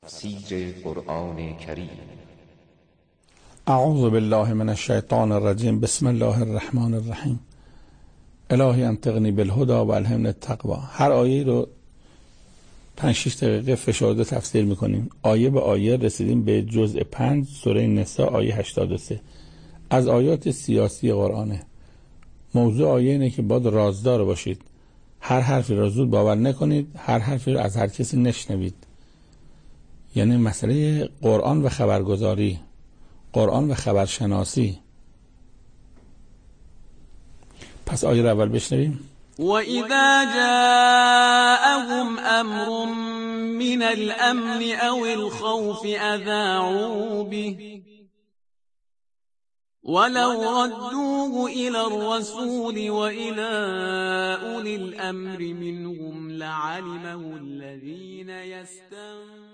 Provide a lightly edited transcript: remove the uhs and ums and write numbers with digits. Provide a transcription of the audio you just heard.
تفسیر قرآن کریم. اعوذ بالله من الشیطان الرجیم. بسم الله الرحمن الرحیم. الهی انطقنی بالهدی و الهمنی التقوی. هر آیه رو 5-6 دقیقه فشرده تفسیر میکنیم. آیه به آیه رسیدیم به جزء 5 سوره نساء آیه 83 از آیات سیاسی قرآنه. موضوع آیه اینه که باید رازدار باشید. هر حرفی را زود باور نکنید، هر حرفی را از هر کسی نشنوید. یعنی مسئله قرآن و خبرگزاری، قرآن و خبرشناسی. پس آیه را اول بشنویم. وَإِذَا جَاءَهُمْ أَمْرٌ مِّنَ الْأَمْنِ أَوِ الْخَوْفِ أَذَاعُوا بِهِ وَلَوْ رَدُّوهُ إِلَى الرَّسُولِ وَإِلَى أُولِي الْأَمْرِ مِنْهُمْ لَعَلِمَهُ الَّذِينَ يَسْتَنبِطُونَهُ